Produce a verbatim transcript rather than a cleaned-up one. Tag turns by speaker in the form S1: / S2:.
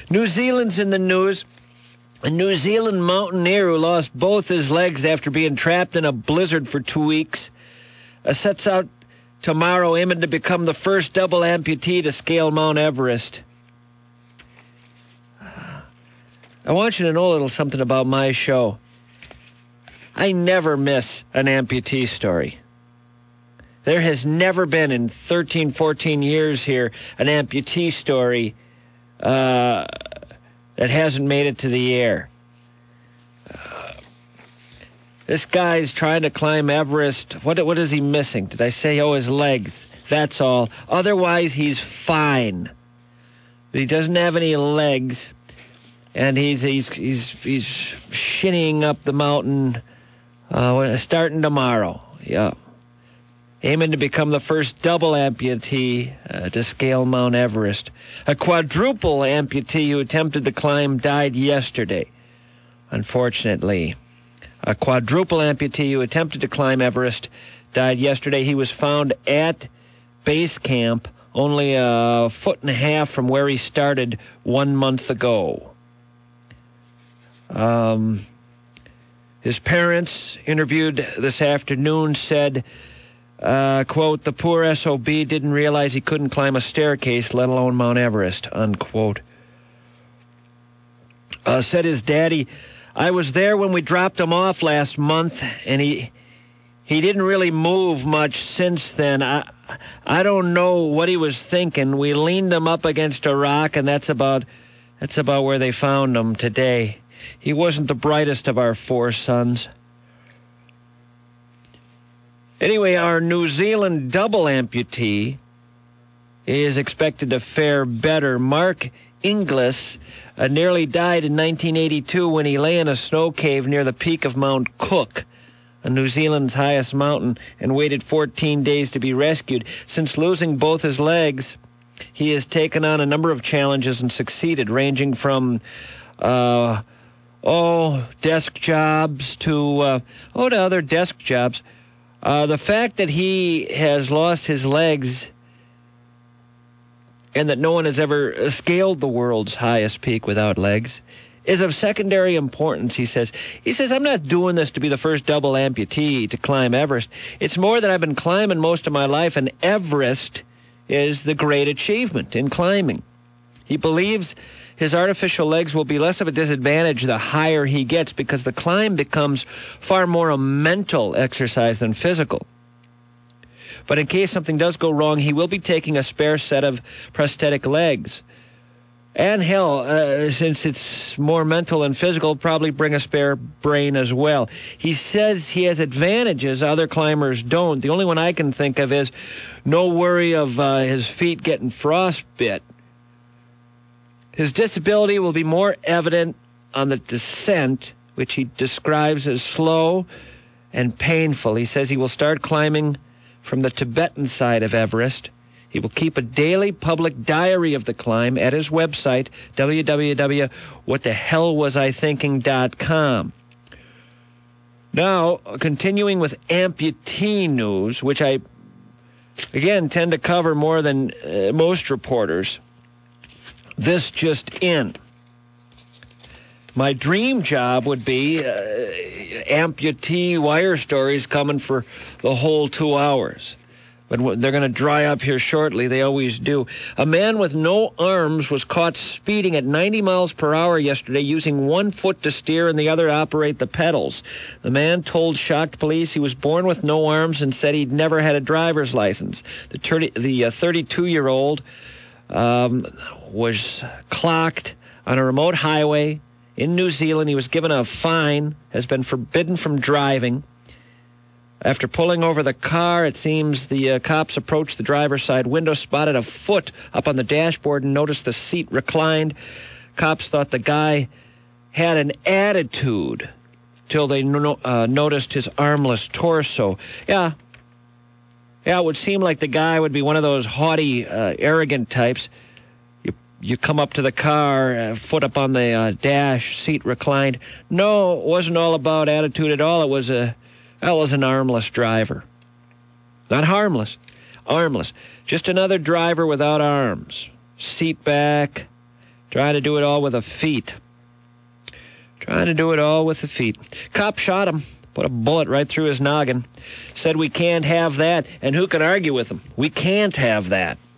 S1: New Zealand's in the news. A New Zealand mountaineer who lost both his legs after being trapped in a blizzard for two weeks uh, sets out tomorrow aiming to become the first double amputee to scale Mount Everest. I want you to know a little something about my show. I never miss an amputee story. There has never been in thirteen, fourteen years here an amputee story uh, that hasn't made it to the air. Uh, this guy's trying to climb Everest. What, what is he missing? Did I say, oh, his legs? That's all. Otherwise, he's fine. But he doesn't have any legs, and he's he's he's he's shinnying up the mountain, uh, starting tomorrow. Yeah. Aiming to become the first double amputee uh, to scale Mount Everest. A quadruple amputee who attempted to climb died yesterday, unfortunately. A quadruple amputee who attempted to climb Everest died yesterday. He was found at base camp only a foot and a half from where he started one month ago. Um, his parents, interviewed this afternoon, said... Uh, quote, the poor S O B didn't realize he couldn't climb a staircase, let alone Mount Everest, unquote. Uh, said his daddy, I was there when we dropped him off last month, and he he didn't really move much since then. I, I don't know what he was thinking. We leaned him up against a rock, and that's about, that's about where they found him today. He wasn't the brightest of our four sons. Anyway, our New Zealand double amputee is expected to fare better. Mark Inglis uh, nearly died in nineteen eighty-two when he lay in a snow cave near the peak of Mount Cook, New Zealand's highest mountain, and waited fourteen days to be rescued. Since losing both his legs, he has taken on a number of challenges and succeeded, ranging from, uh, oh, desk jobs to, uh, oh, to other desk jobs. Uh, the fact that he has lost his legs and that no one has ever scaled the world's highest peak without legs is of secondary importance, he says. He says, I'm not doing this to be the first double amputee to climb Everest. It's more that I've been climbing most of my life, and Everest is the great achievement in climbing. He believes his artificial legs will be less of a disadvantage the higher he gets because the climb becomes far more a mental exercise than physical. But in case something does go wrong, he will be taking a spare set of prosthetic legs. And hell, uh, since it's more mental than physical, probably bring a spare brain as well. He says he has advantages other climbers don't. The only one I can think of is no worry of uh, his feet getting frostbite. His disability will be more evident on the descent, which he describes as slow and painful. He says he will start climbing from the Tibetan side of Everest. He will keep a daily public diary of the climb at his website, w w w dot what the hell was I thinking dot com. Now, continuing with amputee news, which I, again, tend to cover more than uh, most reporters. This just in. My dream job would be uh, amputee wire stories coming for the whole two hours. But they're going to dry up here shortly. They always do. A man with no arms was caught speeding at ninety miles per hour yesterday using one foot to steer and the other to operate the pedals. The man told shocked police he was born with no arms and said he'd never had a driver's license. The, the uh, thirty-two-year-old um, was clocked on a remote highway in New Zealand. He was given a fine, has been forbidden from driving. After pulling over the car, it seems the uh, cops approached the driver's side window, spotted a foot up on the dashboard, and noticed the seat reclined. Cops thought the guy had an attitude till they no- uh, noticed his armless torso. Yeah, yeah, it would seem like the guy would be one of those haughty, uh, arrogant types. You you come up to the car, uh, foot up on the uh, dash, seat reclined. No, it wasn't all about attitude at all. It was a That was an armless driver. Not harmless, armless. Just another driver without arms. Seat back, Trying to do it all with the feet. Trying to do it all with the feet. Cop shot him. Put a bullet right through his noggin. Said we can't have that, and who can argue with him? We can't have that.